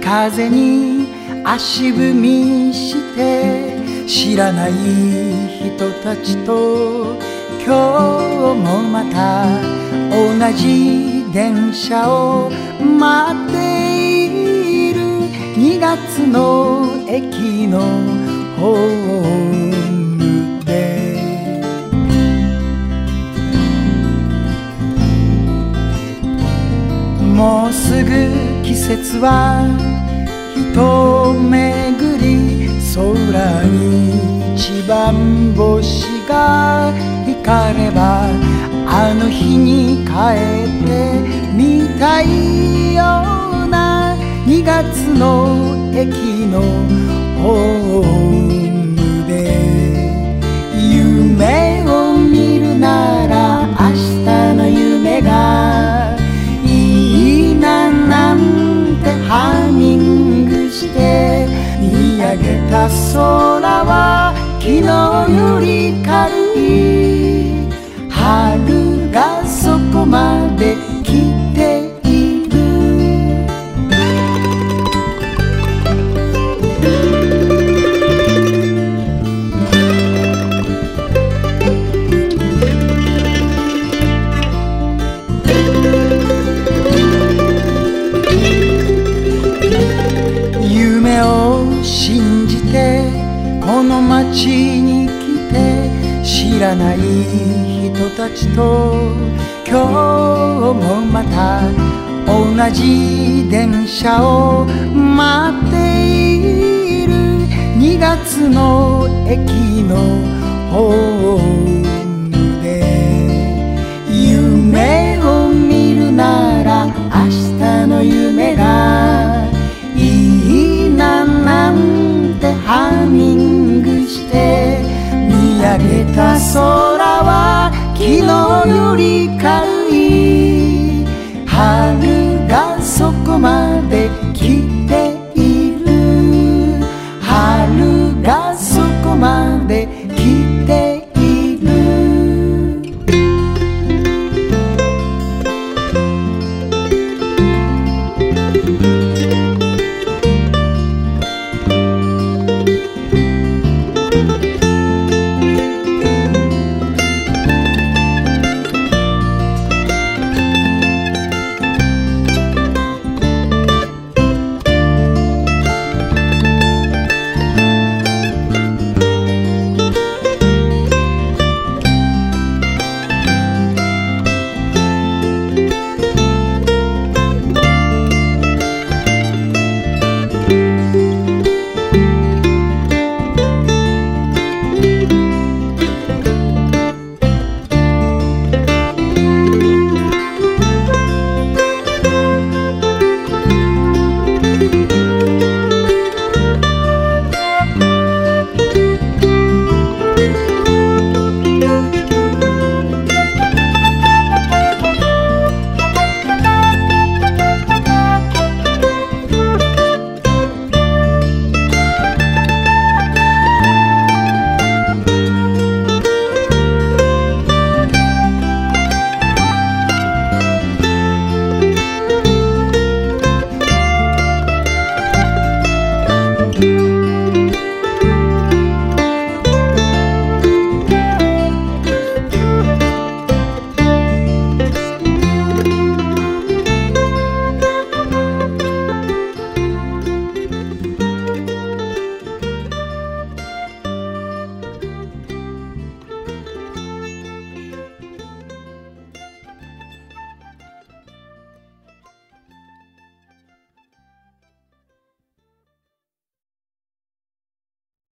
風に足踏みして知らない人たちと今日もまた同じ電車を待っている2月の駅のホームでもうすぐ季節は一巡り空に一番星が光ればあの日に帰ってみたいような2月の駅のホームで夢を見るなら明日の夢がいいななんてハミングして見上げた空は昨日より軽い春がそこまで来ている夢を信じてこの街に来て知らない人たちと今日もまた同じ電車を待っている2月の駅のホーム